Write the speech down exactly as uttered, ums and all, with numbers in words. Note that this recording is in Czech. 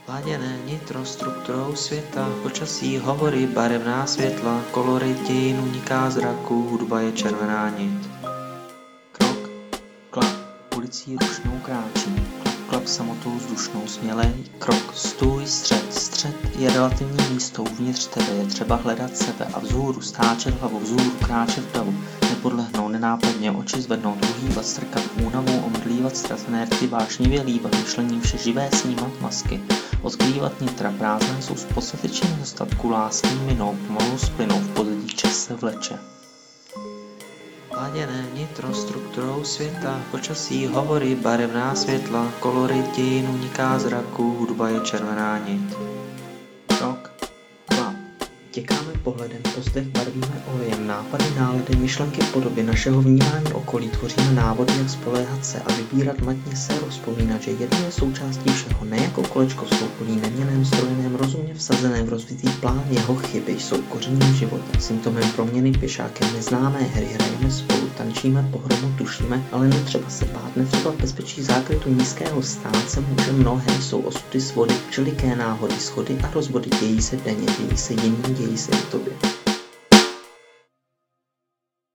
Laděné nitro strukturou světa, počasí, hovory, barevná světla, kolory dějin uniká zraku, hudba je červená nit. Krok, klap, ulicí rušnou kráčí, klap, klap samotou vzdušnou smělej, krok, stůj, střed, střed je relativní místo, uvnitř tebe je třeba hledat sebe a vzhůru stáčet hlavu, vzhůru kráčet vdavu, nepodlehnout nenápadně, oči zvednout, uhýbat, strkat únavou, omdlívat ztracené rty, vášnivě líbat, myšlením vše živé snímat masky, odkrývat nitra, prázdné jsou z podstaty či nedostatku, lásky minou, pomalu splynou, v pozadí čas se vleče. Laděné nitro strukturou světa, počasí, hovory, barevná světla, kolory dějin uniká zraku, hudba je červená nit. Krok, klap. Těkáme pohledem, pozdech barvíme olejem, nápady, nálady, myšlenky, podoby našeho vnímání okolí, tvoříme návody, jak spoléhat se a vybírat matně se, rozpomínat, že jedno je součástí všeho, ne jako kolečko v soukolí, neměném, strojeném, rozumně vsazeném, rozvitý plán, jeho chyby jsou kořením života, symptomem proměny, pěšákem neznámé hry, hrajeme spolu, tančíme, pohromu, tušíme, ale netřeba se bát, netřeba v bezpečí zákrytu nízkého stánce, může mnohé, jsou osudy svody, všeliké náhody, schody a rozvody, dějí se denně, dějí se jiným, dějí se i tobě.